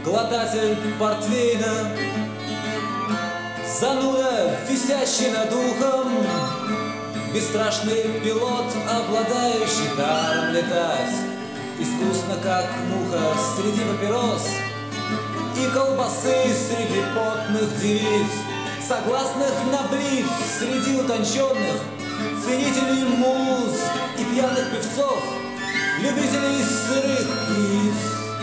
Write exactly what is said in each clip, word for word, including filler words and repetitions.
глотатель портвейна, зануда, висящий над ухом, бесстрашный пилот, обладающий даром летать искусно, как муха, среди папирос и колбасы среди потных девиц, согласных на блиц среди утонченных ценителей муз и пьяных певцов, любителей сырых яиц.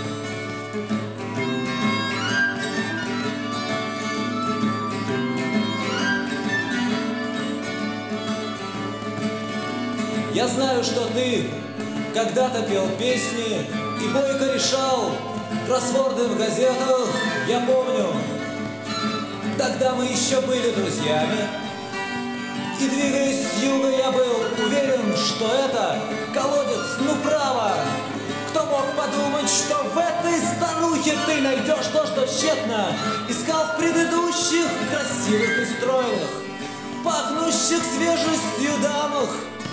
Я знаю, что ты когда-то пел песни и бойко решал кроссворды в газетах. Я помню, тогда мы еще были друзьями. И двигаясь с юга, я был уверен, что это колодец, ну право. Кто мог подумать, что в этой старухе ты найдешь то, что тщетно искал в предыдущих красивых и стройных, пахнущих свежестью дамах.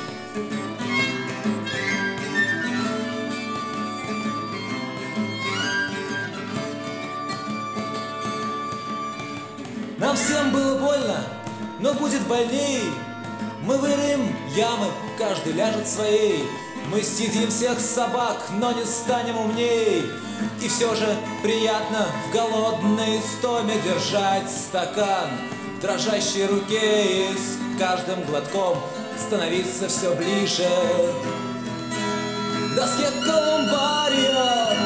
Нам всем было больно, но будет больней. Мы выроем ямы, каждый ляжет своей. Мы съедим всех собак, но не станем умней. И все же приятно в голодной истоме держать стакан в дрожащей руке и с каждым глотком становиться все ближе к доске колумбария.